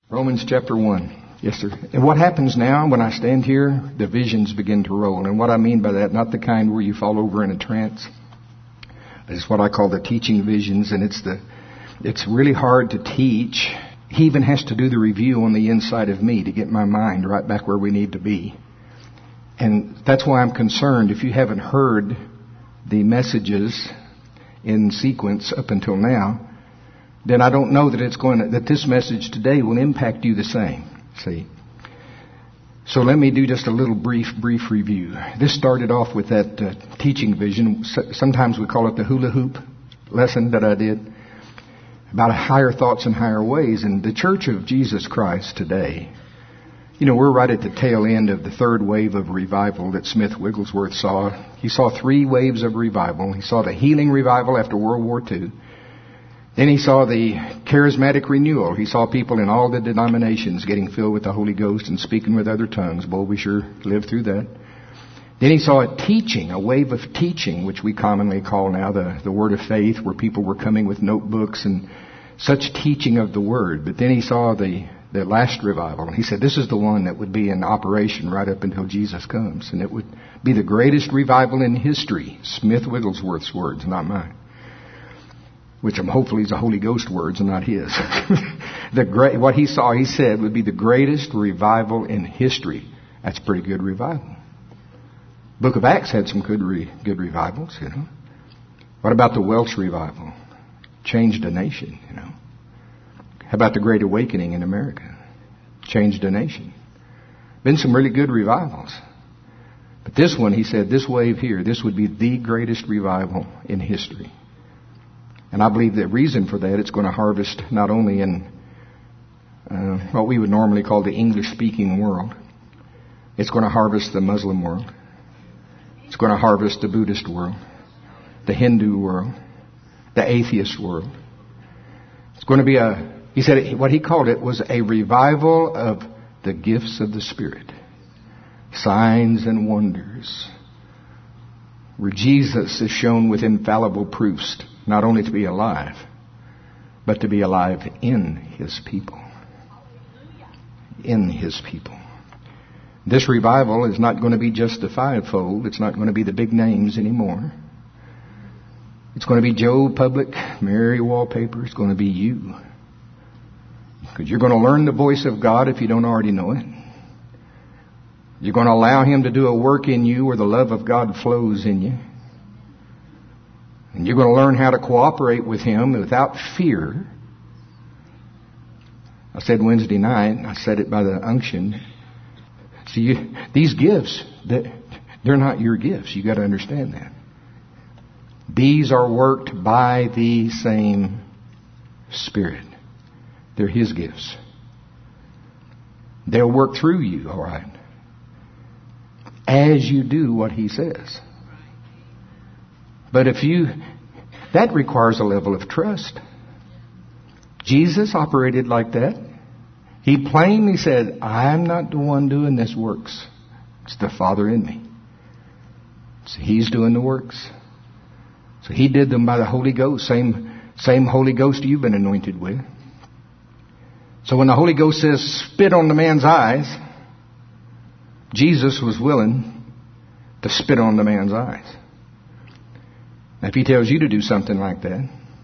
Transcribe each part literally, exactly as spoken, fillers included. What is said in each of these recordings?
Romans chapter one. Yes, sir. And what happens now when I stand here, the visions begin to roll. And what I mean by that, not the kind where you fall over in a trance. It's what I call the teaching visions. And it's the, it's really hard to teach. He even has to do the review on the inside of me to get my mind right back where we need to be. And that's why I'm concerned. If you haven't heard the messages in sequence up until now, then I don't know that it's going to, that this message today will impact you the same. See? So let me do just a little brief, brief review. This started off with that uh, teaching vision. Sometimes we call it the hula hoop lesson that I did about higher thoughts and higher ways. And the Church of Jesus Christ today, you know, we're right at the tail end of the third wave of revival that Smith Wigglesworth saw. He saw three waves of revival. He saw the healing revival after World War Two. Then he saw the charismatic renewal. He saw people in all the denominations getting filled with the Holy Ghost and speaking with other tongues. Boy, we sure lived through that. Then he saw a teaching, a wave of teaching, which we commonly call now the, the Word of Faith, where people were coming with notebooks and such teaching of the Word. But then he saw the, the last revival. He said this is the one that would be in operation right up until Jesus comes. And it would be the greatest revival in history. Smith Wigglesworth's words, not mine. Which hopefully is the Holy Ghost words and not his. the great, what he saw, he said, would be the greatest revival in history. That's pretty good revival. Book of Acts had some good re, good revivals, you know. What about the Welsh revival? Changed a nation, you know. How about the Great Awakening in America? Changed a nation. Been some really good revivals. But this one, he said, this wave here, this would be the greatest revival in history. And I believe the reason for that, it's going to harvest not only in uh, what we would normally call the English-speaking world. It's going to harvest the Muslim world. It's going to harvest the Buddhist world, the Hindu world, the atheist world. It's going to be a, he said, what he called it was a revival of the gifts of the Spirit. Signs and wonders. Where Jesus is shown with infallible proofs, not only to be alive, but to be alive in His people. In His people. This revival is not going to be just the fivefold. It's not going to be the big names anymore. It's going to be Joe Public, Mary Wallpaper. It's going to be you. Because you're going to learn the voice of God if you don't already know it. You're going to allow Him to do a work in you where the love of God flows in you. And you're going to learn how to cooperate with Him without fear. I said Wednesday night, I said it by the unction. See, you, these gifts, they're not your gifts. You've got to understand that. These are worked by the same Spirit. They're His gifts. They'll work through you, all right, as you do what He says. But if you, that requires a level of trust. Jesus operated like that. He plainly said, I'm not the one doing this works. It's the Father in me. So He's doing the works. So He did them by the Holy Ghost. Same, same Holy Ghost you've been anointed with. So when the Holy Ghost says, spit on the man's eyes, Jesus was willing to spit on the man's eyes. Now, if He tells you to do something like that,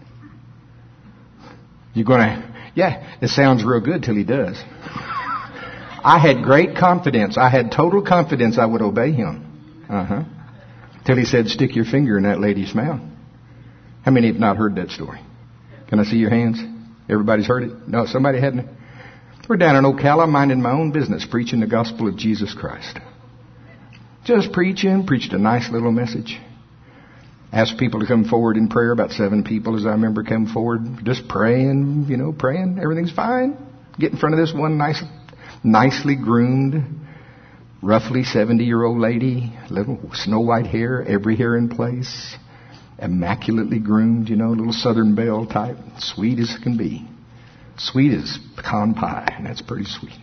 you're going to, yeah, it sounds real good till He does. I had great confidence. I had total confidence I would obey Him. Uh-huh. Till He said, stick your finger in that lady's mouth. How many have not heard that story? Can I see your hands? Everybody's heard it? No, somebody hadn't. We're down in Ocala minding my own business, preaching the gospel of Jesus Christ. Just preaching, preached a nice little message. Asked people to come forward in prayer. About seven people, as I remember, came forward. Just praying, you know, praying. Everything's fine. Get in front of this one nice, nicely groomed, roughly seventy-year-old lady. Little snow white hair, every hair in place. Immaculately groomed, you know, little Southern Belle type. Sweet as can be. Sweet as pecan pie. And that's pretty sweet.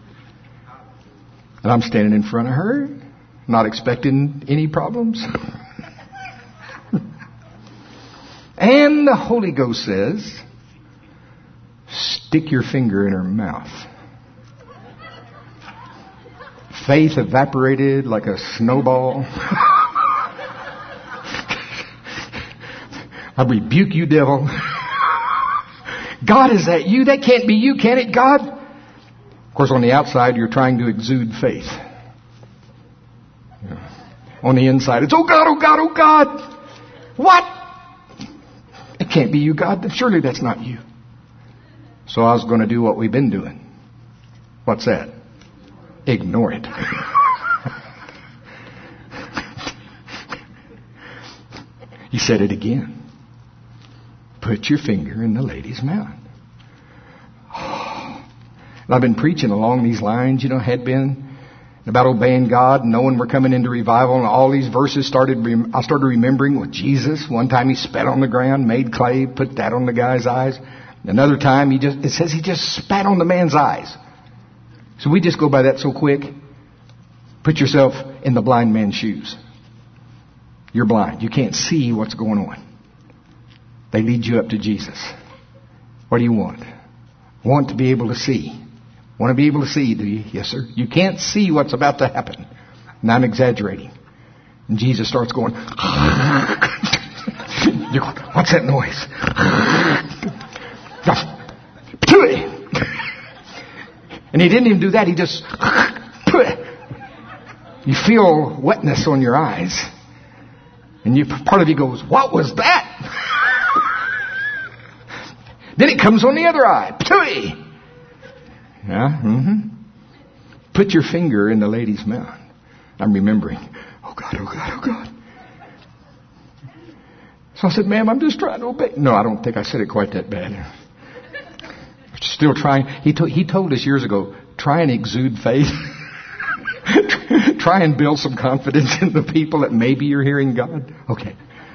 And I'm standing in front of her, not expecting any problems. And the Holy Ghost says, stick your finger in her mouth. Faith evaporated like a snowball. I rebuke you, devil. God, is that you? That can't be you, can it, God? Of course, on the outside, you're trying to exude faith. Yeah. On the inside, it's, oh God, oh God, oh God. What? It can't be you, God. Surely that's not you. So I was going to do what we've been doing. What's that? Ignore it. He said it again. Put your finger in the lady's mouth. Oh. And I've been preaching along these lines, you know, had been about obeying God, and knowing we're coming into revival, and all these verses started, I started remembering with Jesus. One time he spat on the ground, made clay, put that on the guy's eyes. Another time he just, it says he just spat on the man's eyes. So we just go by that so quick. Put yourself in the blind man's shoes. You're blind. You can't see what's going on. They lead you up to Jesus. What do you want? Want to be able to see. Want to be able to see, do you? Yes, sir. You can't see what's about to happen. And I'm exaggerating. And Jesus starts going, You're going, what's that noise? And he didn't even do that. He just, you feel wetness on your eyes. And you, part of you goes, what was that? Then it comes on the other eye. Ptooey! Yeah, mm-hmm. Put your finger in the lady's mouth. I'm remembering. Oh God, oh God, oh God. So I said, ma'am, I'm just trying to obey. No, I don't think I said it quite that bad. Still trying. He, to, he told us years ago, try and exude faith. Try and build some confidence in the people that maybe you're hearing God. Okay.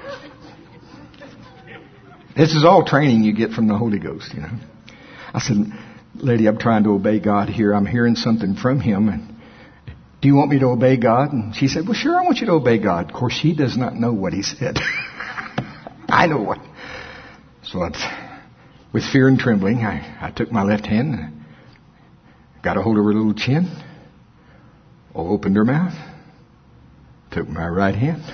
This is all training you get from the Holy Ghost, you know. I said, lady, I'm trying to obey God here. I'm hearing something from Him. And do you want me to obey God? And she said, well, sure, I want you to obey God. Of course, she does not know what He said. I know what. So it's, with fear and trembling, I, I took my left hand, and got a hold of her little chin, opened her mouth, took my right hand.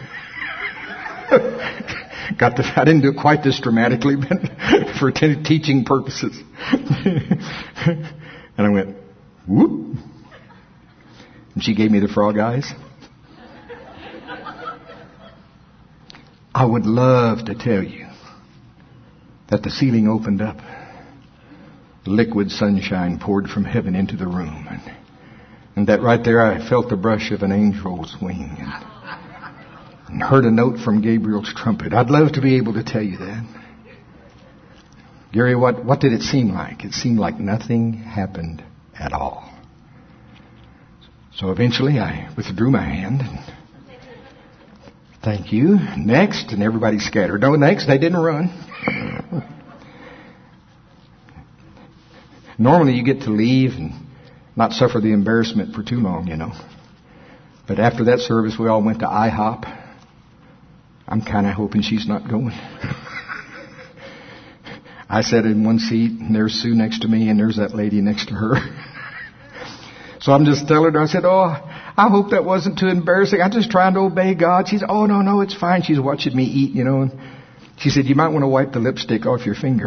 Got the, I didn't do it quite this dramatically, but for t- teaching purposes. And I went, whoop. And she gave me the frog eyes. I would love to tell you that the ceiling opened up. Liquid sunshine poured from heaven into the room. And, and that right there I felt the brush of an angel's wing. And, and heard a note from Gabriel's trumpet. I'd love to be able to tell you that. Gary, what, what did it seem like? It seemed like nothing happened at all. So eventually I withdrew my hand. And, thank you. Next. And everybody scattered. No, next. They didn't run. Normally you get to leave and not suffer the embarrassment for too long, you know. But after that service, we all went to I hop. I'm kind of hoping she's not going. I sat in one seat, and there's Sue next to me, and there's that lady next to her. So I'm just telling her, I said, oh, I hope that wasn't too embarrassing. I'm just trying to obey God. She said, oh, no, no, it's fine. She's watching me eat, you know. And she said, you might want to wipe the lipstick off your finger.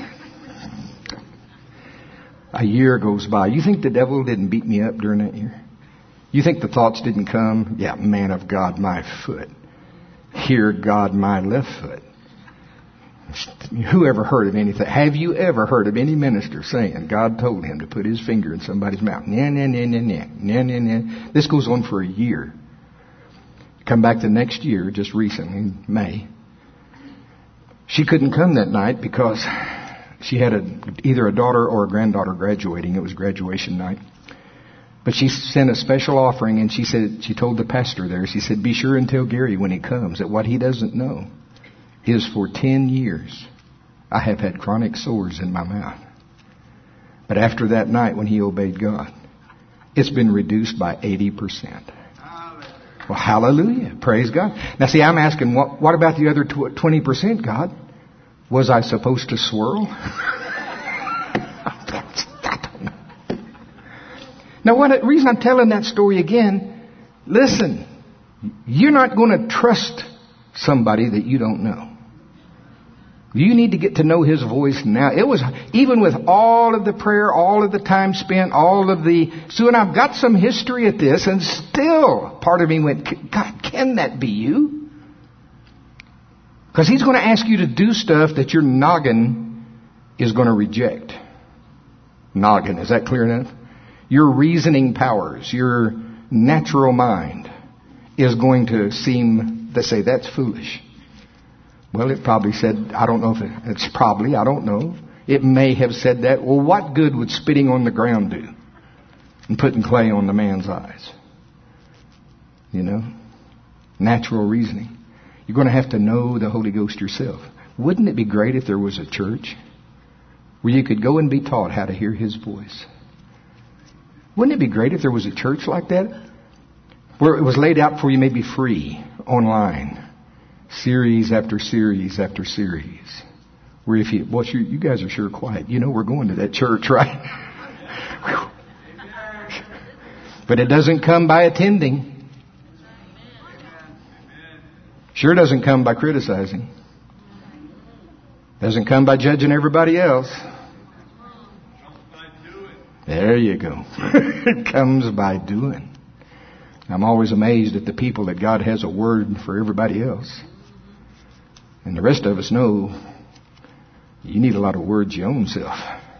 A year goes by. You think the devil didn't beat me up during that year? You think the thoughts didn't come? Yeah, man of God, my foot. Hear God, my left foot. Who ever heard of anything? Have you ever heard of any minister saying God told him to put his finger in somebody's mouth? Nah, nah, nah, nah, nah, nah, nah, nah. This goes on for a year. Come back the next year, just recently, in May. She couldn't come that night because she had a, either a daughter or a granddaughter graduating. It was graduation night. But she sent a special offering, and she said, she told the pastor there, she said, be sure and tell Gary when he comes that what he doesn't know is for ten years I have had chronic sores in my mouth. But after that night when he obeyed God, it's been reduced by eighty percent. Well, hallelujah. Praise God. Now see, I'm asking, what, what about the other twenty percent, God? Was I supposed to swirl? Now, what the reason I'm telling that story again, listen, you're not going to trust somebody that you don't know. You need to get to know His voice now. It was, even with all of the prayer, all of the time spent, all of the... Sue and I've got some history at this, and still part of me went, God, can that be you? Because He's going to ask you to do stuff that your noggin is going to reject. Noggin, is that clear enough? Your reasoning powers, your natural mind is going to seem to say, that's foolish. Well, it probably said, I don't know if it, it's probably, I don't know. It may have said that. Well, what good would spitting on the ground do? And putting clay on the man's eyes? You know? Natural reasoning. You're going to have to know the Holy Ghost yourself. Wouldn't it be great if there was a church where you could go and be taught how to hear His voice? Wouldn't it be great if there was a church like that? Where it was laid out for you maybe free, online. Series after series after series. Where if you, well, you, you guys are sure quiet. You know we're going to that church, right? But it doesn't come by attending. Sure doesn't come by criticizing. Doesn't come by judging everybody else. There you go. It comes by doing. I'm always amazed at the people that God has a word for everybody else. And the rest of us know you need a lot of words your own self.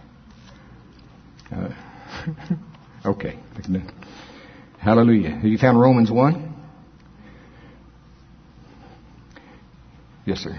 Uh, okay. Hallelujah. Have you found Romans one? Yes, sir.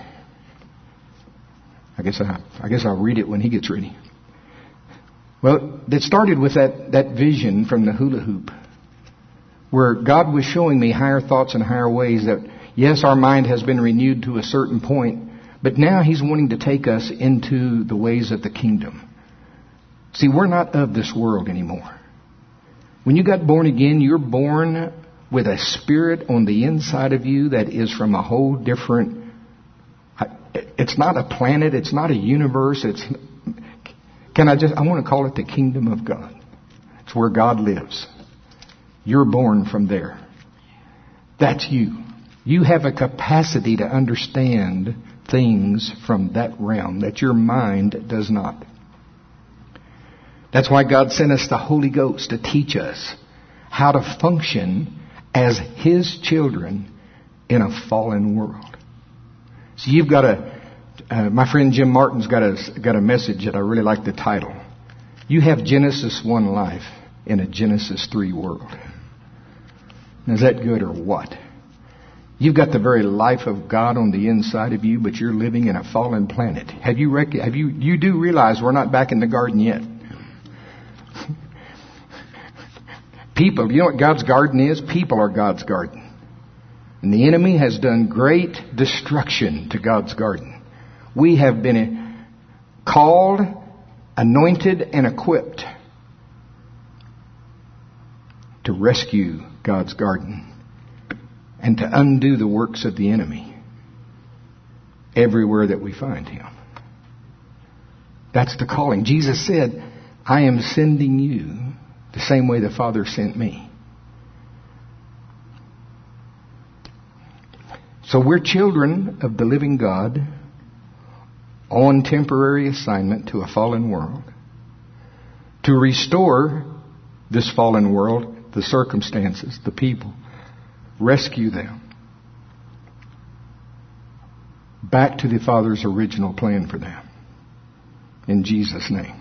I guess I, I guess I'll read it when he gets ready. Well, it started with that, that vision from the hula hoop, where God was showing me higher thoughts and higher ways that, yes, our mind has been renewed to a certain point, but now He's wanting to take us into the ways of the kingdom. See, we're not of this world anymore. When you got born again, you're born with a spirit on the inside of you that is from a whole different... It's not a planet. It's not a universe. It's... Can I just... I want to call it the kingdom of God. It's where God lives. You're born from there. That's you. You have a capacity to understand things from that realm that your mind does not. That's why God sent us the Holy Ghost to teach us how to function as His children in a fallen world. So you've got a, uh, my friend Jim Martin's got a, got a message that I really like the title. You have Genesis one life in a Genesis three world. Is that good or what? You've got the very life of God on the inside of you, but you're living in a fallen planet. Have you rec- have you you do realize we're not back in the garden yet? People, you know what God's garden is? People are God's garden. And the enemy has done great destruction to God's garden. We have been called, anointed, and equipped to rescue God's garden and to undo the works of the enemy everywhere that we find him. That's the calling. Jesus said, I am sending you the same way the Father sent me. So we're children of the living God on temporary assignment to a fallen world to restore this fallen world, the circumstances, the people, rescue them back to the Father's original plan for them. In Jesus' name.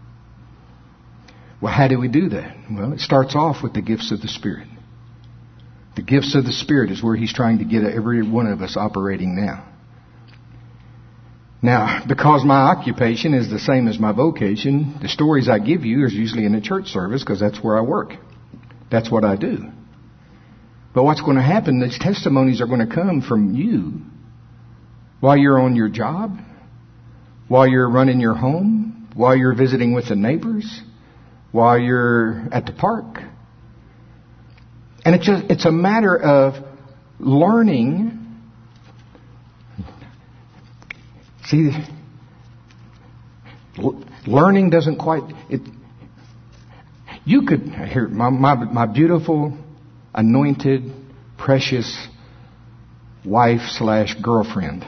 Well, how do we do that? Well, it starts off with the gifts of the Spirit. The gifts of the Spirit is where He's trying to get every one of us operating now. Now, because my occupation is the same as my vocation, the stories I give you is usually in a church service because that's where I work. That's what I do. But what's going to happen, these testimonies are going to come from you while you're on your job, while you're running your home, while you're visiting with the neighbors, while you're at the park. And it's just, it's a matter of learning. See, learning doesn't quite, it, You could, here, my, my, my beautiful, anointed, precious wife slash girlfriend.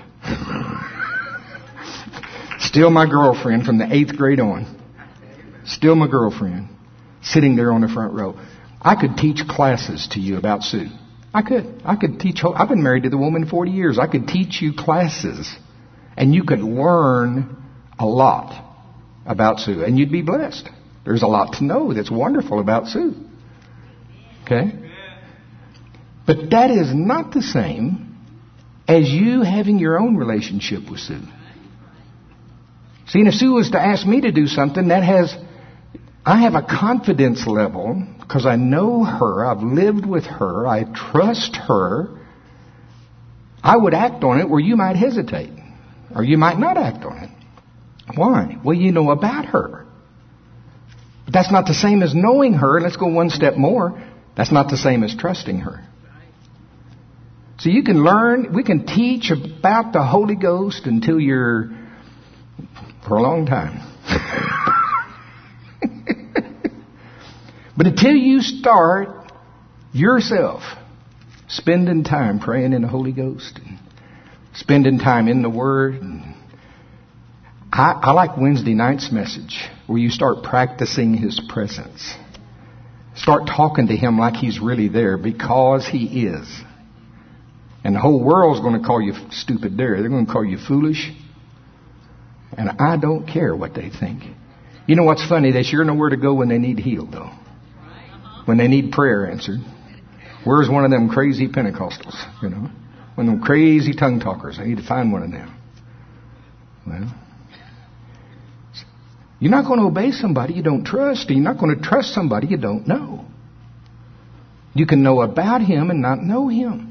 Still my girlfriend from the eighth grade on. Still my girlfriend. Sitting there on the front row. I could teach classes to you about Sue. I could. I could teach. I've been married to the woman forty years. I could teach you classes. And you could learn a lot about Sue. And you'd be blessed. There's a lot to know that's wonderful about Sue. Okay? But that is not the same as you having your own relationship with Sue. See, and if Sue was to ask me to do something, that has, I have a confidence level because I know her, I've lived with her, I trust her. I would act on it where you might hesitate, or you might not act on it. Why? Well, you know about her. But that's not the same as knowing her. Let's go one step more. That's not the same as trusting her. So you can learn, we can teach about the Holy Ghost until you're, for a long time. But until you start yourself spending time praying in the Holy Ghost, and spending time in the Word, and I, I like Wednesday night's message where you start practicing His presence. Start talking to Him like He's really there, because He is. And the whole world's going to call you stupid there. They're going to call you foolish. And I don't care what they think. You know what's funny? They sure know where to go when they need healed, though. When they need prayer answered. Where's one of them crazy Pentecostals? You know, one of them crazy tongue talkers. I need to find one of them. Well, you're not going to obey somebody you don't trust. And you're not going to trust somebody you don't know. You can know about Him and not know Him.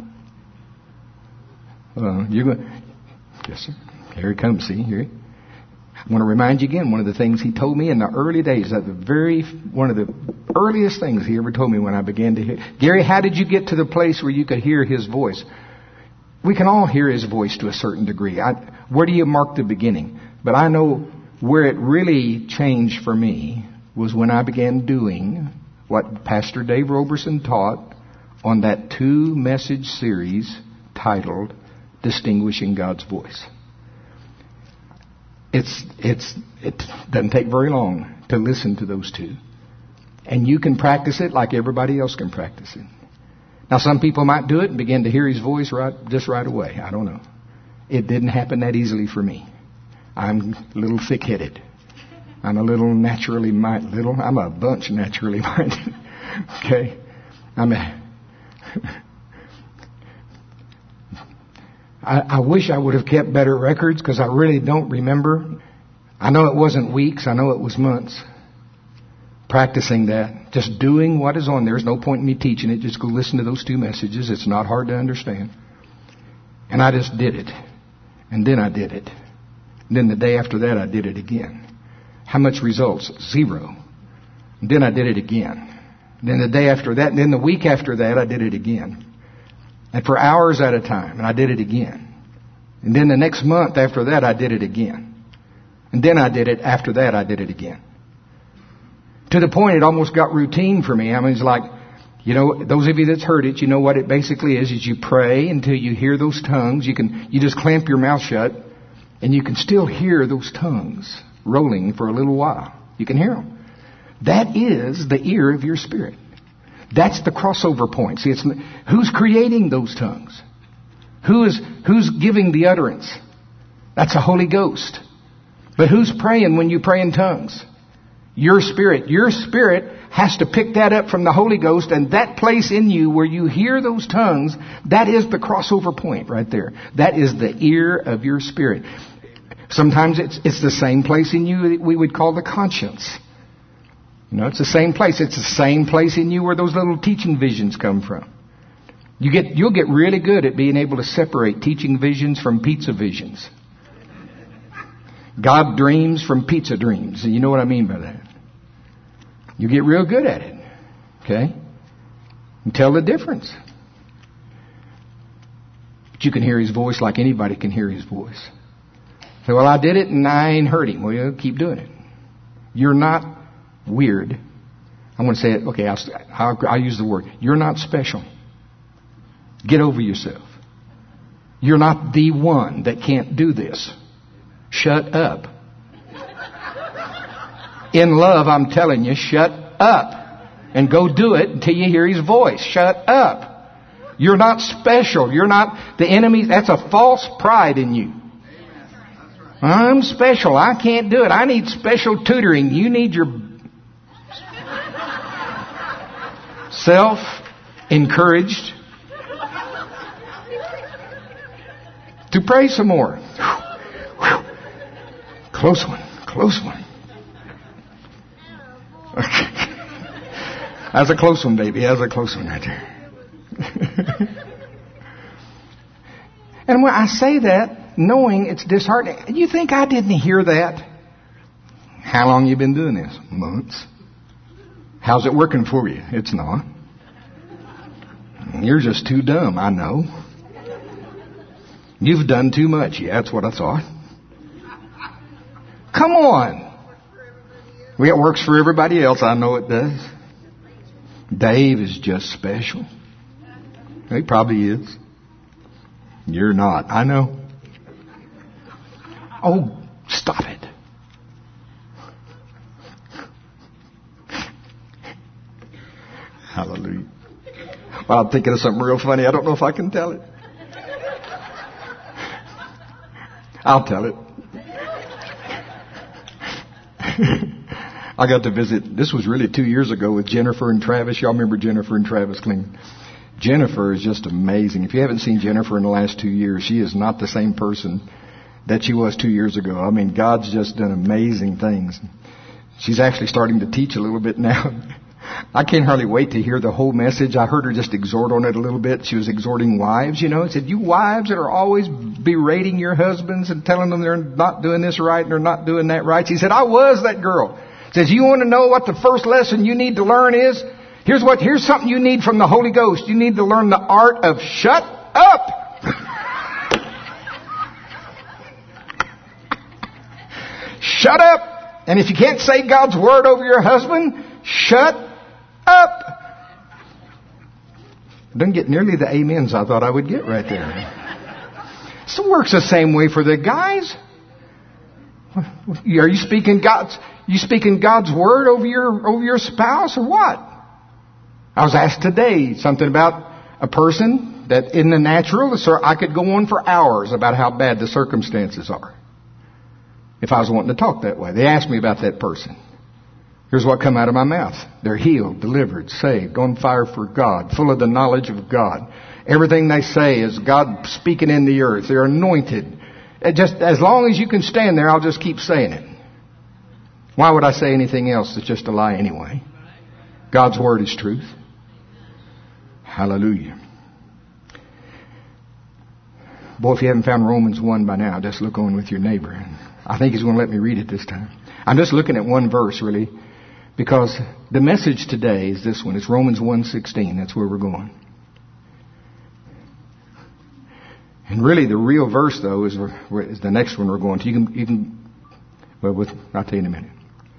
Uh, you're going. Yes, sir. Here he comes. See, here. I want to remind you again. One of the things he told me in the early days, that the very one of the earliest things he ever told me when I began to hear. Gary, how did you get to the place where you could hear His voice? We can all hear His voice to a certain degree. I, where do you mark the beginning? But I know where it really changed for me was when I began doing what Pastor Dave Roberson taught on that two-message series titled Distinguishing God's Voice. It's, it's, it doesn't take very long to listen to those two. And you can practice it like everybody else can practice it. Now, some people might do it and begin to hear His voice right, just right away. I don't know. It didn't happen that easily for me. I'm a little thick-headed. I'm a little naturally minded. Little, I'm a bunch naturally minded. Okay? I'm a... I, I wish I would have kept better records because I really don't remember. I know it wasn't weeks. I know it was months. Practicing that. Just doing what is on there. There's no point in me teaching it. Just go listen to those two messages. It's not hard to understand. And I just did it. And then I did it. And then the day after that, I did it again. How much results? Zero. And then I did it again. And then the day after that, and then the week after that, I did it again. And for hours at a time. And I did it again. And then the next month after that, I did it again. And then I did it. After that, I did it again. To the point it almost got routine for me. I mean, it's like, you know, those of you that's heard it, you know what it basically is, is you pray until you hear those tongues. You can, you just clamp your mouth shut and you can still hear those tongues rolling for a little while. You can hear them. That is the ear of your spirit. That's the crossover point. See, it's who's creating those tongues? Who is who's giving the utterance? That's the Holy Ghost. But who's praying when you pray in tongues? Your spirit. Your spirit has to pick that up from the Holy Ghost, and that place in you where you hear those tongues, that is the crossover point right there. That is the ear of your spirit. Sometimes it's it's the same place in you that we would call the conscience. You know, it's the same place. It's the same place in you where those little teaching visions come from. You get, you'll get really good at being able to separate teaching visions from pizza visions. God dreams from pizza dreams. And you know what I mean by that. You get real good at it. Okay? And tell the difference. But you can hear His voice like anybody can hear His voice. Say, well, I did it and I ain't heard Him. Well, keep doing it. You're not weird. I'm going to say it. Okay, I'll, I'll, I'll use the word. You're not special. Get over yourself. You're not the one that can't do this. Shut up. In love, I'm telling you, shut up. And go do it until you hear His voice. Shut up. You're not special. You're not the enemy. That's a false pride in you. I'm special. I can't do it. I need special tutoring. You need your self-encouraged to pray some more. Close one. Close one. That's a close one, baby. That's a close one right there. And when I say that, knowing it's disheartening, you think I didn't hear that? How long you been doing this? Months. How's it working for you? It's not. You're just too dumb, I know. You've done too much. Yeah, that's what I thought. Come on. Well, it works for everybody else. I know it does. Dave is just special. He probably is. You're not. I know. Oh, stop it. Hallelujah. Well, I'm thinking of something real funny. I don't know if I can tell it. I'll tell it. I got to visit, this was really two years ago with Jennifer and Travis. Y'all remember Jennifer and Travis Clean? Jennifer is just amazing. If you haven't seen Jennifer in the last two years, she is not the same person that she was two years ago. I mean, God's just done amazing things. She's actually starting to teach a little bit now. I can't hardly wait to hear the whole message. I heard her just exhort on it a little bit. She was exhorting wives, you know. She said, you wives that are always berating your husbands and telling them they're not doing this right and they're not doing that right. She said, I was that girl. Says, you want to know what the first lesson you need to learn is? Here's what, here's something you need from the Holy Ghost. You need to learn the art of shut up. Shut up. And if you can't say God's word over your husband, shut up. Doesn't get nearly the amens I thought I would get right there. So it works the same way for the guys. Are you speaking God's, you speaking God's word over your, over your spouse or what? I was asked today something about a person that in the natural, sir, I could go on for hours about how bad the circumstances are. If I was wanting to talk that way. They asked me about that person. Here's what come out of my mouth. They're healed, delivered, saved, on fire for God, full of the knowledge of God. Everything they say is God speaking in the earth. They're anointed. It just as long as you can stand there, I'll just keep saying it. Why would I say anything else? It's just a lie anyway. God's word is truth. Hallelujah. Boy, if you haven't found Romans one by now, just look on with your neighbor. I think he's going to let me read it this time. I'm just looking at one verse, really, because the message today is this one. It's Romans one sixteen. That's where we're going. And really, the real verse, though, is, is the next one we're going to. You can, you can well, with, I'll tell you in a minute.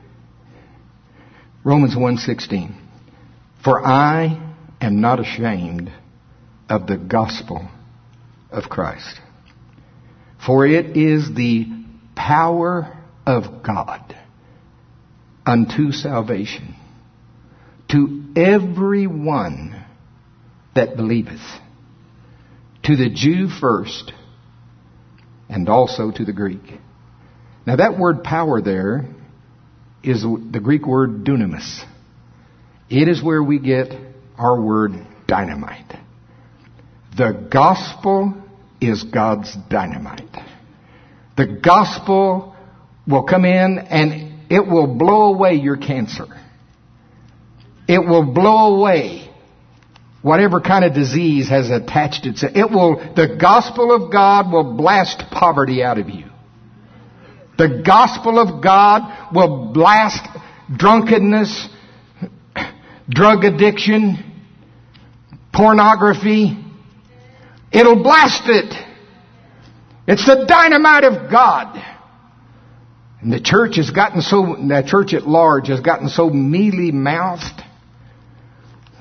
Romans one sixteen. For I am not ashamed of the gospel of Christ. For it is the power of God unto salvation to every one that believeth, to the Jew first, and also to the Greek. Now that word power there is the Greek word dunamis. It is where we get our word dynamite. The gospel is God's dynamite. The gospel will come in and it will blow away your cancer. It will blow away whatever kind of disease has attached itself. It will, the gospel of God will blast poverty out of you. The gospel of God will blast drunkenness, drug addiction, pornography. It'll blast it. It's the dynamite of God. And the church has gotten so, the church at large has gotten so mealy-mouthed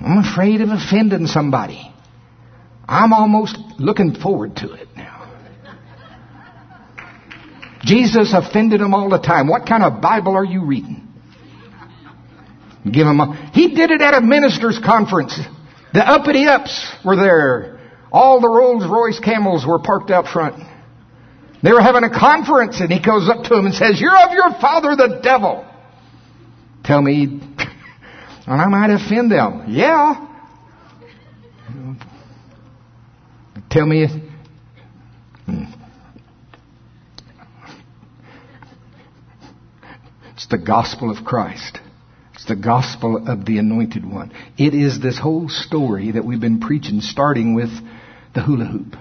I'm afraid of offending somebody. I'm almost looking forward to it now. Jesus offended them all the time. What kind of Bible are you reading? Give him a, he did it at a minister's conference. The uppity ups were there. All the Rolls Royce Camels were parked out front. They were having a conference, and he goes up to them and says, "You're of your father the devil." Tell me, and I might offend them. Yeah. Tell me. It's the gospel of Christ. It's the gospel of the Anointed One. It is this whole story that we've been preaching, starting with the hula hoop.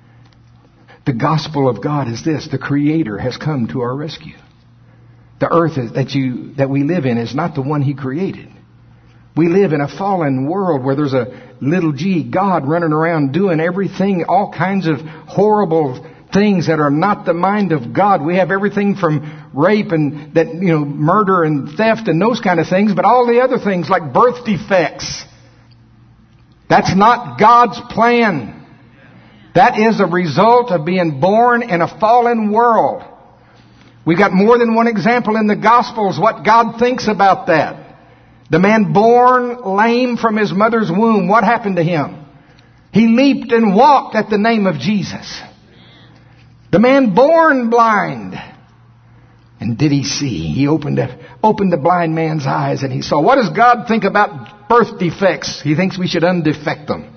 The gospel of God is this: the Creator has come to our rescue. The earth is, that you that we live in is not the one He created. We live in a fallen world where there's a little g God running around doing everything, all kinds of horrible things that are not the mind of God. We have everything from rape and that you know murder and theft and those kind of things, but all the other things like birth defects. That's not God's plan. That is a result of being born in a fallen world. We've got more than one example in the Gospels what God thinks about that. The man born lame from his mother's womb, what happened to him? He leaped and walked at the name of Jesus. The man born blind. And did he see? He opened, a, opened the blind man's eyes and he saw. What does God think about birth defects? He thinks we should undefect them.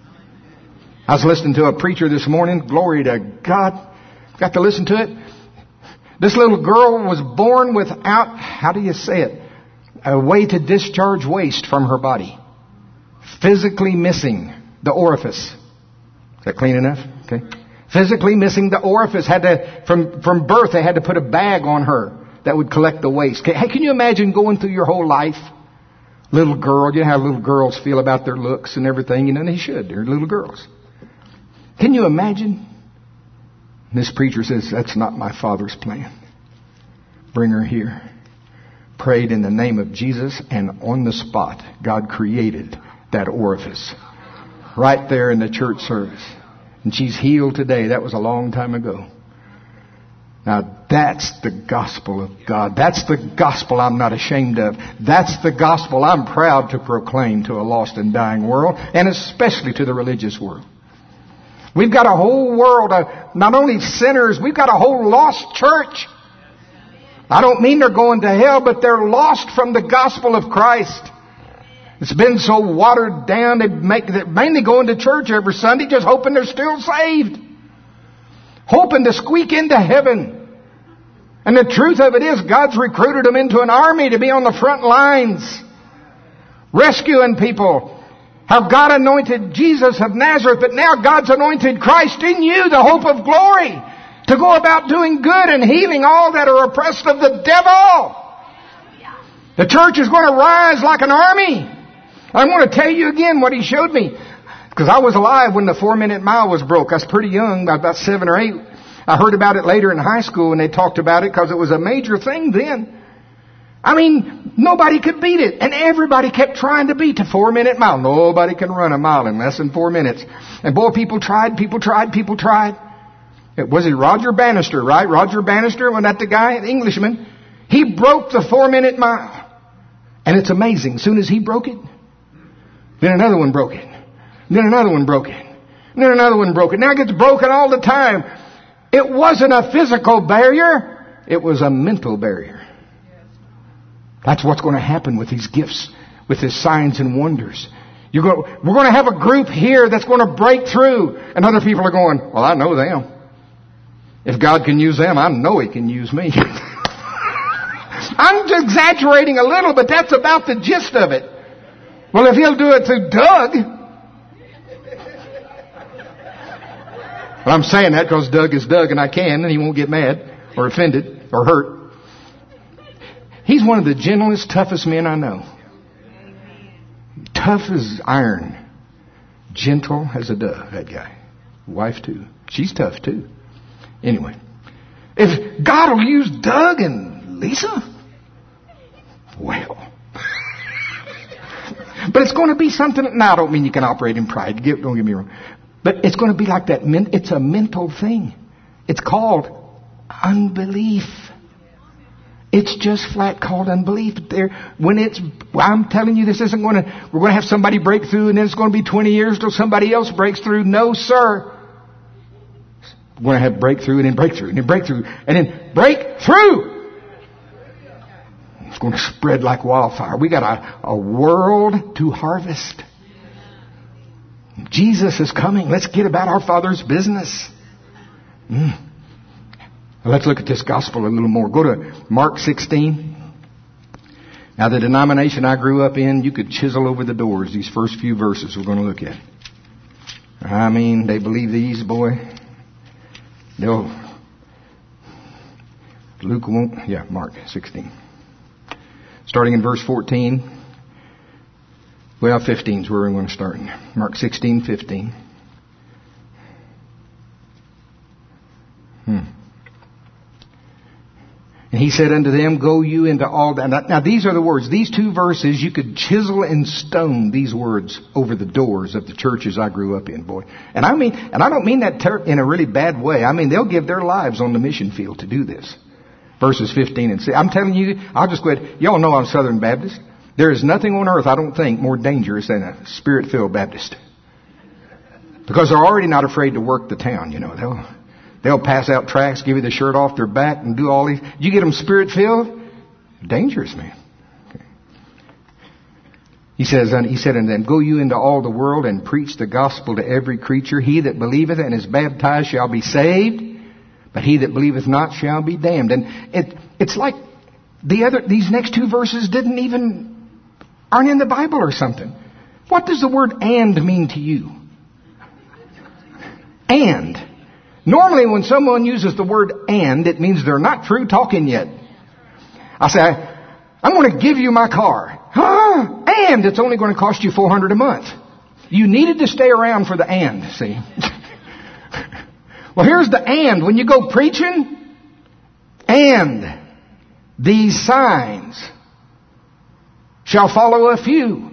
I was listening to a preacher this morning. Glory to God. Got to listen to it. This little girl was born without, how do you say it? A way to discharge waste from her body. Physically missing the orifice. Is that clean enough? Okay. Physically missing the orifice. Had to, from, from birth, they had to put a bag on her that would collect the waste. Hey, can you imagine going through your whole life? Little girl, you know how little girls feel about their looks and everything. You know, they should. They're little girls. Can you imagine? This preacher says, that's not my Father's plan. Bring her here. Prayed in the name of Jesus, and on the spot, God created that orifice. Right there in the church service. And she's healed today. That was a long time ago. Now that's the gospel of God. That's the gospel I'm not ashamed of. That's the gospel I'm proud to proclaim to a lost and dying world, and especially to the religious world. We've got a whole world of not only sinners, we've got a whole lost church. I don't mean they're going to hell, but they're lost from the gospel of Christ. It's been so watered down, they make, they're mainly going to church every Sunday just hoping they're still saved. Hoping to squeak into heaven. And the truth of it is, God's recruited them into an army to be on the front lines. Rescuing people. How God anointed Jesus of Nazareth, but now God's anointed Christ in you, the hope of glory, to go about doing good and healing all that are oppressed of the devil. The church is going to rise like an army. I'm going to tell you again what he showed me. Because I was alive when the four-minute mile was broke. I was pretty young, about seven or eight. I heard about it later in high school, and they talked about it because it was a major thing then. I mean, nobody could beat it. And everybody kept trying to beat the four-minute mile. Nobody can run a mile in less than four minutes. And boy, people tried, people tried, people tried. It was it Roger Bannister, right? Roger Bannister, wasn't that the guy, the Englishman? He broke the four-minute mile. And it's amazing. As soon as he broke it, then another one broke it. Then another one broke it. Then another one broke it. Now it gets broken all the time. It wasn't a physical barrier. It was a mental barrier. That's what's going to happen with these gifts, with these signs and wonders. You're going, we're going to have a group here that's going to break through. And other people are going, well, I know them. If God can use them, I know He can use me. I'm exaggerating a little, but that's about the gist of it. Well, if He'll do it through Doug. Well, I'm saying that because Doug is Doug and I can, and he won't get mad or offended or hurt. He's one of the gentlest, toughest men I know. Tough as iron. Gentle as a dove, that guy. Wife too. She's tough too. Anyway. If God will use Doug and Lisa, well. But it's going to be something, now I don't mean you can operate in pride, Get- don't get me wrong. But it's going to be like that, men- it's a mental thing. It's called unbelief. It's just flat called unbelief. There, when it's, I'm telling you, this isn't going to, we're going to have somebody break through and then it's going to be twenty years till somebody else breaks through. No, sir. We're going to have breakthrough and then breakthrough and then breakthrough and then breakthrough. It's going to spread like wildfire. We got a, a world to harvest. Jesus is coming. Let's get about our Father's business. Mm. Let's look at this gospel a little more. Go to Mark sixteen. Now, the denomination I grew up in, you could chisel over the doors these first few verses we're going to look at. I mean, they believe these, boy. They'll. Luke won't. Yeah, Mark sixteen. Starting in verse fourteen. Well, fifteen is where we're going to start. Mark sixteen, fifteen. Hmm. And he said unto them, go you into all that. Now, now these are the words. These two verses, you could chisel and stone these words over the doors of the churches I grew up in, boy. And I mean, and I don't mean that ter- in a really bad way. I mean, they'll give their lives on the mission field to do this. Verses fifteen and sixteen. I'm telling you, I'll just go ahead. Y'all know I'm Southern Baptist. There is nothing on earth, I don't think, more dangerous than a Spirit-filled Baptist. Because they're already not afraid to work the town, you know. They'll, they'll pass out tracts, give you the shirt off their back, and do all these. You get them Spirit-filled, dangerous, man. Okay. He says, he said unto them, go you into all the world and preach the gospel to every creature. He that believeth and is baptized shall be saved, but he that believeth not shall be damned. And it, it's like the other, these next two verses didn't even, aren't in the Bible or something. What does the word and mean to you? And. Normally when someone uses the word and, it means they're not through talking yet. I say, I'm going to give you my car. Huh? And it's only going to cost you four hundred dollars a month. You needed to stay around for the and, see. Well, here's the and. When you go preaching, and these signs shall follow a few.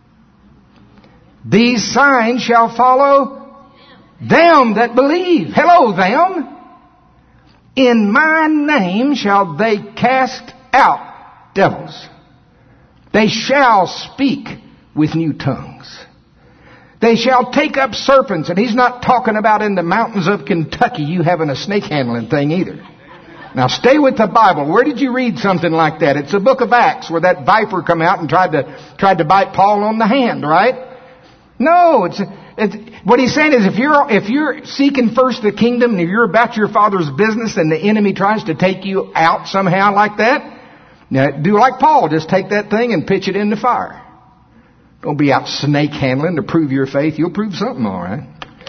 These signs shall follow them that believe. Hello, them. In my name shall they cast out devils. They shall speak with new tongues. They shall take up serpents. And he's not talking about in the mountains of Kentucky you having a snake handling thing either. Now stay with the Bible. Where did you read something like that? It's the book of Acts where that viper come out and tried to tried to bite Paul on the hand, right? No, it's, it's what he's saying is if you're if you're seeking first the kingdom and if you're about your Father's business and the enemy tries to take you out somehow like that, now do like Paul, just take that thing and pitch it in the fire. Don't be out snake handling to prove your faith. You'll prove something, all right.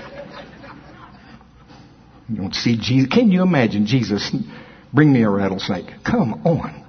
You don't see Jesus. Can you imagine Jesus? Bring me a rattlesnake. Come on.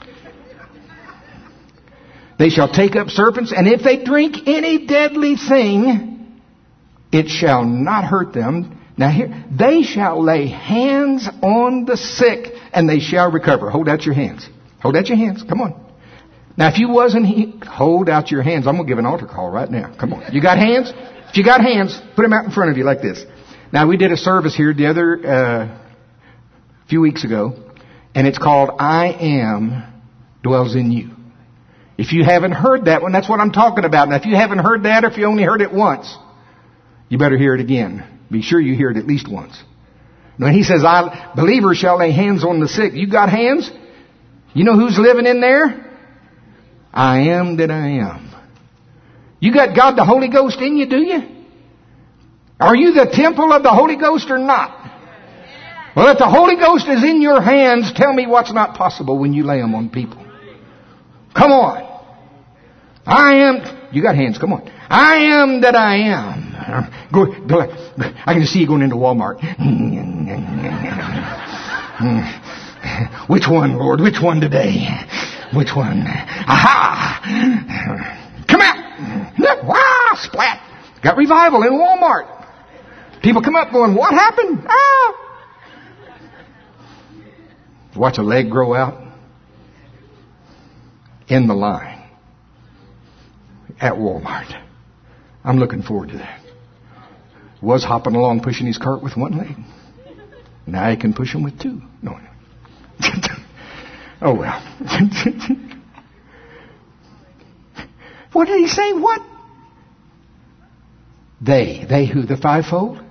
They shall take up serpents, and if they drink any deadly thing, it shall not hurt them. Now here, they shall lay hands on the sick, and they shall recover. Hold out your hands. Hold out your hands. Come on. Now if you wasn't, he, hold out your hands. I'm going to give an altar call right now. Come on. You got hands? If you got hands, put them out in front of you like this. Now we did a service here the other, uh, few weeks ago, and it's called I Am Dwells in You. If you haven't heard that one, that's what I'm talking about. Now if you haven't heard that, or if you only heard it once, you better hear it again. Be sure you hear it at least once. When he says, I, believers shall lay hands on the sick. You got hands? You know who's living in there? I am that I am. You got God the Holy Ghost in you, do you? Are you the temple of the Holy Ghost or not? Well, if the Holy Ghost is in your hands, tell me what's not possible when you lay them on people. Come on. I am, you got hands, come on. I am that I am. Go, go, I can see you going into Walmart. Which one, Lord? Which one today? Which one? Aha! Come out! Wow! Splat! Got revival in Walmart. People come up going, what happened? Ah! Watch a leg grow out in the line. at Walmart. I'm looking forward to that. Was hopping along pushing his cart with one leg. Now he can push him with two. No. Oh well. What did he say? What? They. They who? The fivefold?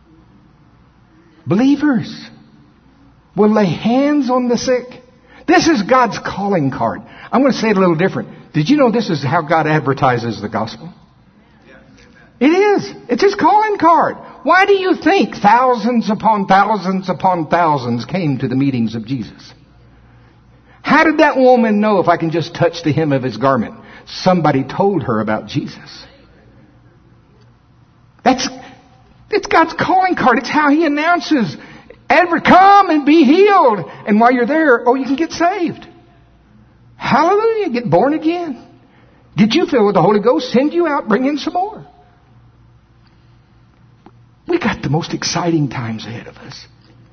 Believers. Will lay hands on the sick. This is God's calling card. I'm going to say it a little different. Did you know this is how God advertises the gospel? It is. It's His calling card. Why do you think thousands upon thousands upon thousands came to the meetings of Jesus? How did that woman know if I can just touch the hem of His garment? Somebody told her about Jesus. That's, it's God's calling card. It's how He announces, ever come and be healed. And while you're there, oh, you can get saved. Hallelujah. Get born again. Get you filled with the Holy Ghost. Send you out. Bring in some more. We got the most exciting times ahead of us.